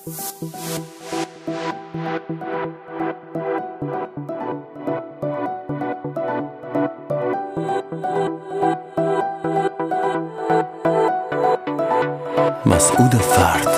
مسعود فرد.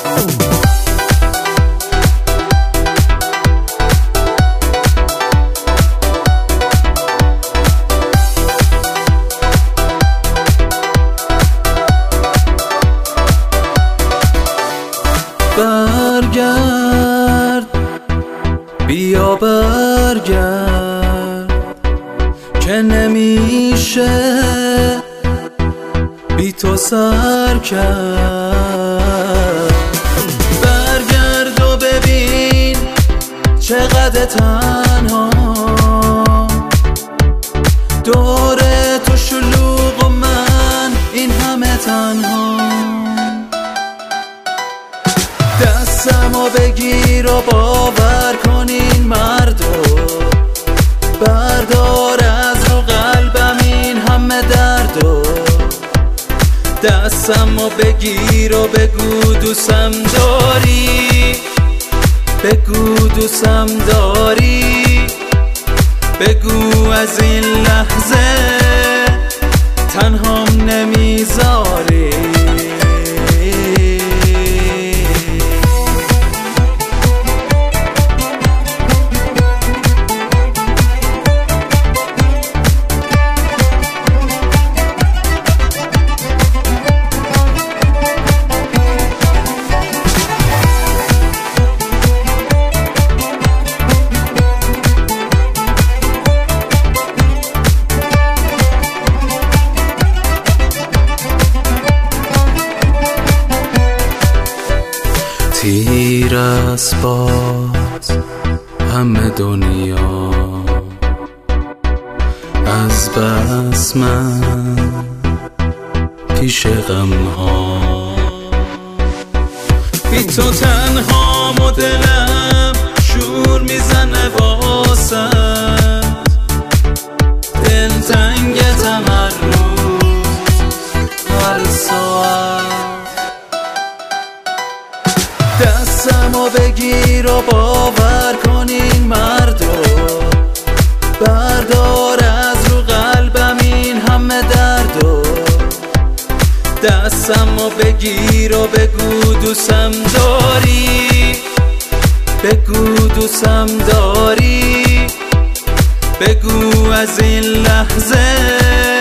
برگرد بیا برگرد که نمیشه بی تو سر کرد. برگرد و ببین چقدر تنها دور تو شلوغ و من این همه تنها. دستمو بگیر و باور کن این مردو بردار از رو قلبم این همه دردو. دستمو بگیر و بگو دوستم داری، بگو دوستم داری، بگو از این لحظه تنهام نمیذاری. تیر است باز همه دنیا از بس من پیش غم ها. بی تو تنها و دلم شور میزنه واسد، دلتنگتم هر روز هر ساعت. دستمو بگیر و باور کن این مردو بردار از رو قلبم این همه دردو. دستمو بگیر و بگو دوستم داری، بگو دوستم داری، بگو از این لحظه